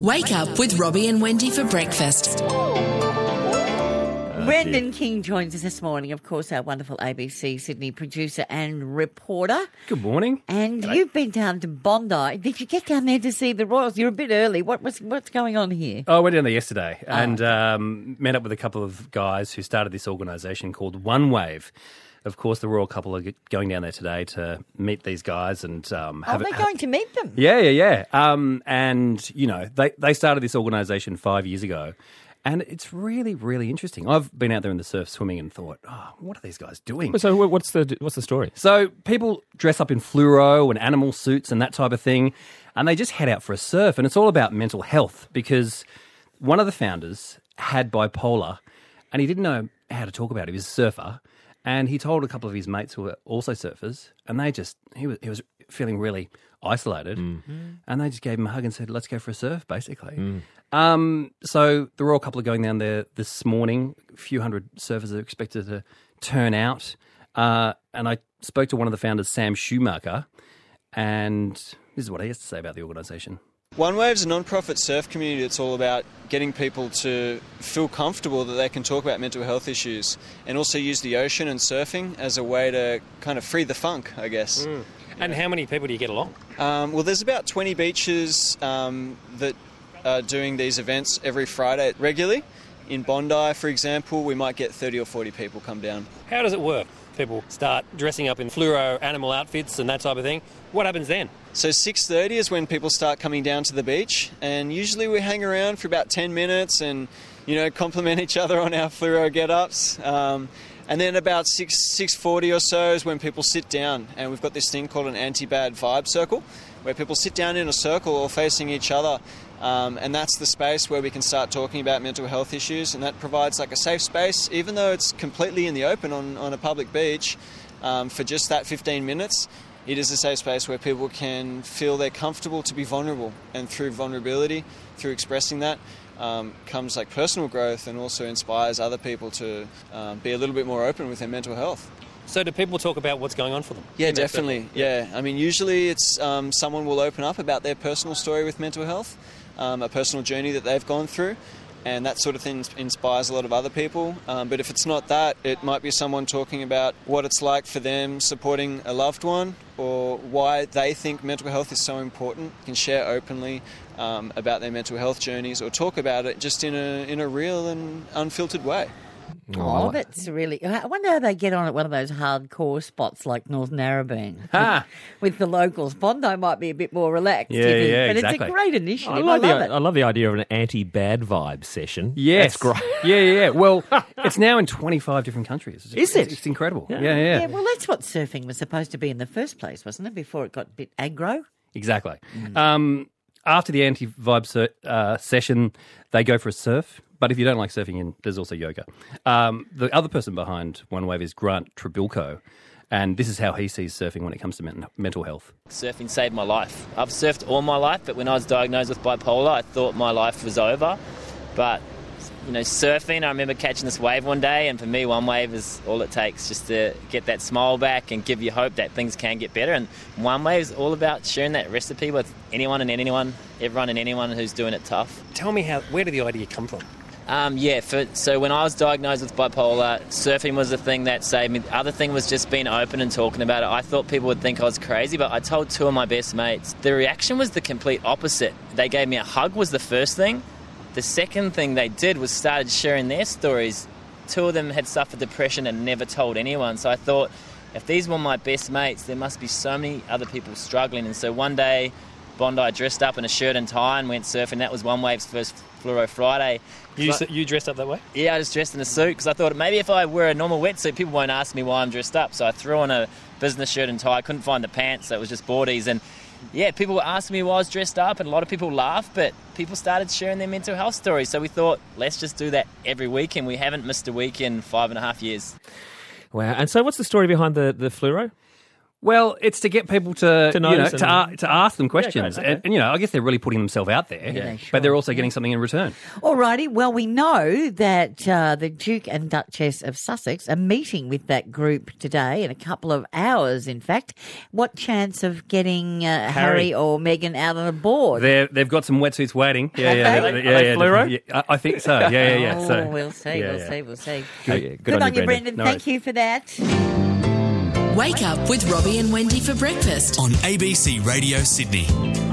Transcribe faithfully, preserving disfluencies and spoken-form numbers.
Wake up with Robbie and Wendy for breakfast. Brendan King joins us this morning, of course, our wonderful A B C Sydney producer and reporter. Good morning. And G'day. You've been down to Bondi. Did you get down there to see the Royals? You're a bit early. What was what's going on here? Oh, I went down there yesterday Oh. and um, met up with a couple of guys who started this organisation called OneWave. Of course, the royal couple are going down there today to meet these guys and um, Oh, have they're a, going to meet them. Yeah, yeah, yeah. Um, and, you know, they, they started this organisation five years ago. And it's really, really interesting. I've been out there in the surf swimming and thought, oh, what are these guys doing? So what's the what's the story? So people dress up in fluoro and animal suits and that type of thing, and they just head out for a surf. And it's all about mental health because one of the founders had bipolar and he didn't know how to talk about it. He was a surfer. And he told a couple of his mates who were also surfers, and they just, he was, he was feeling really isolated, mm. and they just gave him a hug and said, let's go for a surf, basically. Mm. Um, so the royal couple are going down there this morning. A few hundred surfers are expected to turn out. Uh, and I spoke to one of the founders, Sam Schumacher, and this is what he has to say about the organisation. OneWave's a non-profit surf community that's all about getting people to feel comfortable that they can talk about mental health issues and also use the ocean and surfing as a way to kind of free the funk, I guess. Mm. And how many people do you get along? Um, well, there's about twenty beaches um, that are doing these events every Friday regularly. In Bondi, for example, we might get thirty or forty people come down. How does it work? People start dressing up in fluoro animal outfits and that type of thing. What happens then? So six thirty is when people start coming down to the beach, and usually we hang around for about ten minutes and, you know, compliment each other on our fluoro get-ups. Um, and then about six six forty or so is when people sit down, and we've got this thing called an anti-bad vibe circle, where people sit down in a circle all facing each other. Um, and that's the space where we can start talking about mental health issues, and that provides like a safe space, even though it's completely in the open on, on a public beach, um, for just that fifteen minutes. It is a safe space where people can feel they're comfortable to be vulnerable, and through vulnerability, through expressing that, um, comes like personal growth and also inspires other people to um, be a little bit more open with their mental health. So do people talk about what's going on for them? Yeah, definitely. Yeah, I mean, usually it's um, someone will open up about their personal story with mental health, um, a personal journey that they've gone through. And that sort of thing inspires a lot of other people. Um, but if it's not that, it might be someone talking about what it's like for them supporting a loved one, or why they think mental health is so important. Can share openly um, about their mental health journeys, or talk about it just in a in a real and unfiltered way. Oh, that's really... I wonder how they get on at one of those hardcore spots like North Narrabeen Ah. with, with the locals. Bondi might be a bit more relaxed, Yeah, you think? yeah, but exactly. it's a great initiative. I I love, love the, it. I love the idea of an anti-bad vibe session. Yes. That's great. Yeah, yeah, yeah. Well, it's now in twenty-five different countries. It's, Is it? It's incredible. Yeah. Yeah, yeah. Yeah, well, that's what surfing was supposed to be in the first place, wasn't it, before it got a bit aggro? Exactly. Um, after the anti-vibe ser- uh, session, they go for a surf. But if you don't like surfing, in, there's also yoga. Um, the other person behind OneWave is Grant Trebilco, and this is how he sees surfing when it comes to men- mental health. Surfing saved my life. I've surfed all my life, but when I was diagnosed with bipolar, I thought my life was over. But, you know, surfing, I remember catching this wave one day, and for me, one wave is all it takes just to get that smile back and give you hope that things can get better. And one wave is all about sharing that recipe with anyone and anyone, everyone and anyone who's doing it tough. Tell me, how. where did the idea come from? Um, yeah, for, so when I was diagnosed with bipolar, surfing was the thing that saved me. The other thing was just being open and talking about it. I thought people would think I was crazy, but I told two of my best mates. The reaction was the complete opposite. They gave me a hug was the first thing. The second thing they did was started sharing their stories. Two of them had suffered depression and never told anyone. So I thought, if these were my best mates, there must be so many other people struggling. And so one day, Bondi dressed up in a shirt and tie and went surfing. That was OneWave's first Fluoro Friday. You, So- you dressed up that way? Yeah, I just dressed in a suit because I thought maybe if I wear a normal wetsuit, people won't ask me why I'm dressed up. So I threw on a business shirt and tie. I couldn't find the pants, so it was just boardies. And yeah, people were asking me why I was dressed up, and a lot of people laughed, but people started sharing their mental health stories. So we thought, let's just do that every week, and we haven't missed a week in five and a half years. Wow. And so what's the story behind the, the fluoro? Well, it's to get people to, To you know, notice to, and- a- to ask them questions. okay. and, and, you know, I guess they're really putting themselves out there, Yeah, sure. but they're also getting something in return. Alrighty, well, we know that uh, the Duke and Duchess of Sussex are meeting with that group today in a couple of hours, in fact. What chance of getting uh, Harry. Harry. or Meghan out on a board? They're, they've got some wetsuits waiting. Yeah, yeah, Have yeah, they? yeah, Are they yeah, fluoro? yeah, I I think so. Yeah, yeah, yeah. Oh, so, we'll see, yeah, we'll yeah. see, we'll see. Good, yeah, good Good on, on you, you, Brendan. No Thank worries. you for that. Wake up with Robbie and Wendy for breakfast. On A B C Radio Sydney.